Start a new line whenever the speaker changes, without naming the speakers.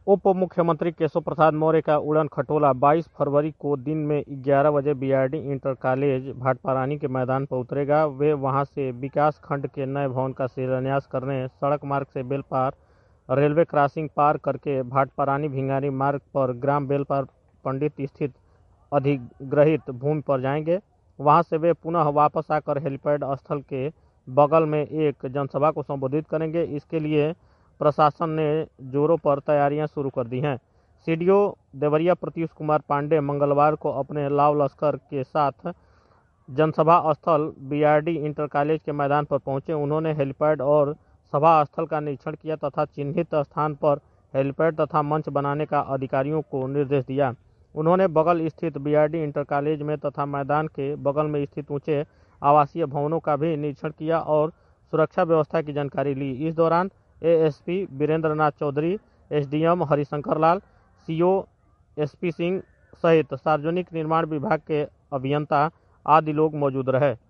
उप मुख्यमंत्री केशव प्रसाद मौर्य का उड़न खटोला 22 फरवरी को दिन में 11 बजे बीआरडी इंटर कॉलेज भाटपारानी के मैदान पर उतरेगा। वे वहां से विकास खंड के नए भवन का शिलान्यास करने सड़क मार्ग से बेलपार रेलवे क्रॉसिंग पार करके भाटपारानी भिंगारी मार्ग पर ग्राम बेलपार पंडित स्थित अधिग्रहित भूमि पर जाएंगे। वहां से वे पुनः वापस आकर हेलीपैड स्थल के बगल में एक जनसभा को संबोधित करेंगे। इसके लिए प्रशासन ने जोरों पर तैयारियां शुरू कर दी हैं। सीडीओ देवरिया प्रत्युष कुमार पांडे मंगलवार को अपने लाव लश्कर के साथ जनसभा स्थल बीआरडी इंटर कॉलेज के मैदान पर पहुंचे। उन्होंने हेलीपैड और सभा स्थल का निरीक्षण किया तथा चिन्हित स्थान पर हेलीपैड तथा मंच बनाने का अधिकारियों को निर्देश दिया। उन्होंने बगल स्थित बीआरडी इंटर कॉलेज में तथा मैदान के बगल में स्थित ऊंचे आवासीय भवनों का भी निरीक्षण किया और सुरक्षा व्यवस्था की जानकारी ली। इस दौरान ASP Virendra Nath Chaudhary, SDM Harishankar Lal, CO SP Singh सहित सार्वजनिक निर्माण विभाग के अभियंता आदि लोग मौजूद रहे।